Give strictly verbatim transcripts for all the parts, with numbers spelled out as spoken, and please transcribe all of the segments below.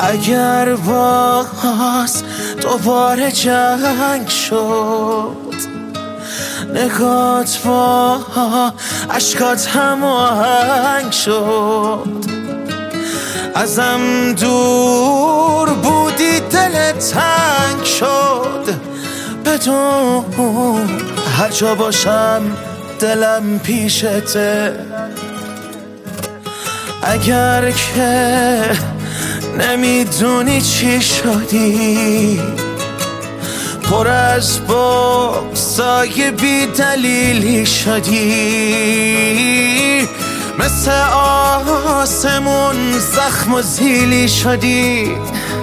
اگر باز دوباره جنگ شد، نگات با عشقات هماهنگ شد، ازم دور بودی دلت تنگ شد، بدون هر جا باشم دلم پیشته. اگر که نمیدونی چی شدی، پر از بغضای بی دلیلی شدی، مثل آسمون زخم و زیلی شدی،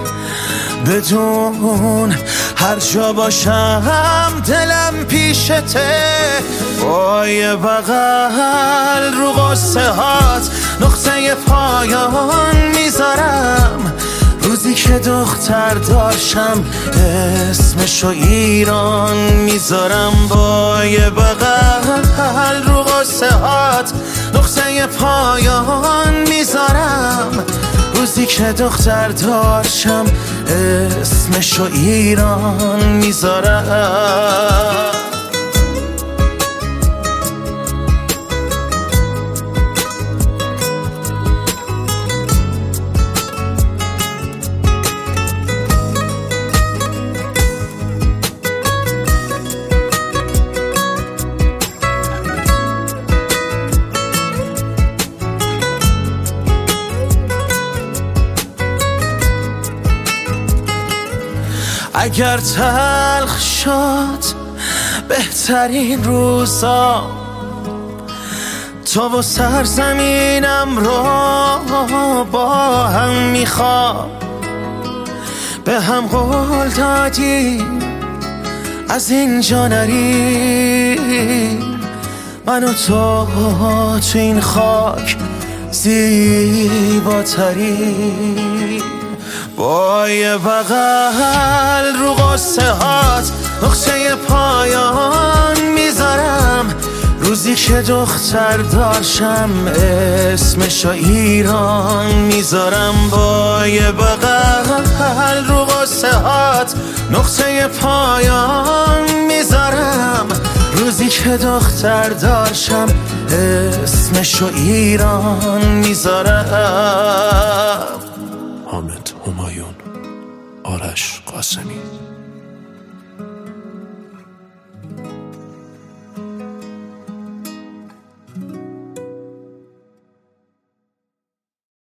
بدون هر جا باشم دلم پیشته. با یه بغل رو قصه هات نقطه پایان میذارم، روزی که دختر داشتم اسمشو ایران میذارم. با یه بغل رو قصه هات نقطه پایان میذارم، روزی که دختر داشتم اسمشو ایران میذارم. اگر تلخ شد بهترین روزا، تو و سرزمینم رو با هم میخوام، به هم قول دادی از اینجا نریم، من و تو تو این خاک زیباتریم. با یه بغل رو قصه هات نقطه پایان میذارم، روزی که دختر داشتم اسمشو ایران میذارم. با یه بغل رو قصه هات نقطه پایان میذارم، روزی که دختر داشتم اسمشو ایران میذارم. حامد همایون، آرش قاسمی.